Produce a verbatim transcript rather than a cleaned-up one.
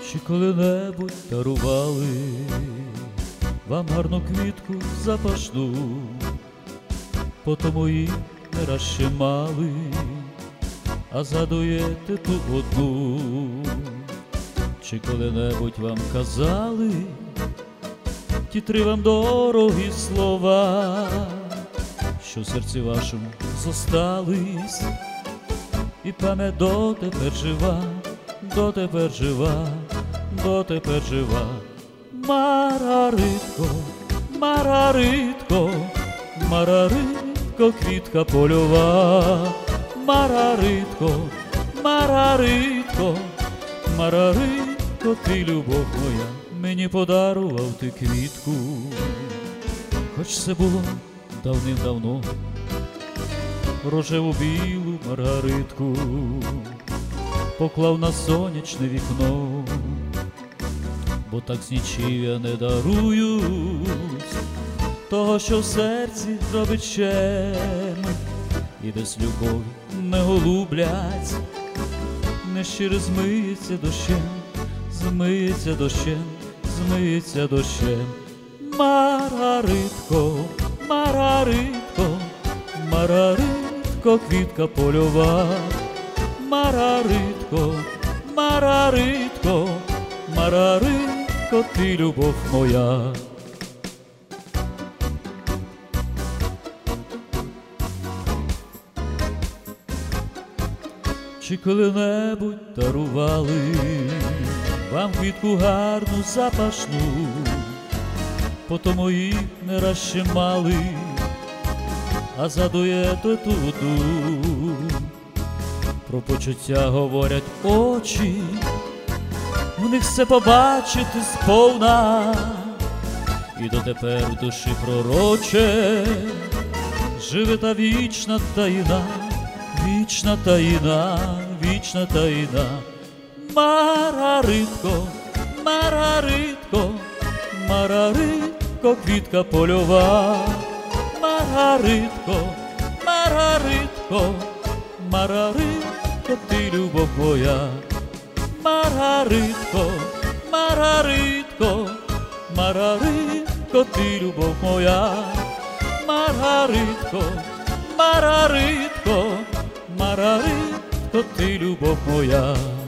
Чи коли-небудь дарували вам гарну квітку запашну, по тому її не раз ще мали, а згадуєте ту одну? Чи коли-небудь вам казали ті три вам дорогі слова, що в серці вашому зостались, і пам'ять дотепер жива, дотепер жива, дотепер жива? Маргаритко, Маргаритко, Маргаритко, квітка польова. Маргаритко, Маргаритко, Маргаритко, ти, любов моя, мені подарував ти квітку. Хоч це було давним-давно, рожеву білу Маргаритку поклав на сонячне вікно, бо так знічия не дарують того, що в серці робить щем, і без любові не голублять, нещире змиється дощем, змиється дощем, змиється дощем. Маргаритко, Маргаритко, Маргаритко, квітка польова. Маргаритко, Маргаритко, Маргаритко, ти, любов моя. Чи коли-небудь дарували вам квітку гарну запашну, по тому її не раз ще мали, а згадуєте ту одну? Про почуття говорять очі, в них все побачити сповна, і дотепер в душі пророче живе та вічна таїна, вічна таїна, вічна таїна. Маргаритко, Маргаритко, Маргаритко, квітка польова. Маргаритко, Маргаритко, Маргаритко, ти, любов моя. Маргаритко, Маргаритко, Маргаритко, ти, любов моя. Маргаритко, Маргаритко, Маргаритко, ти, любов моя.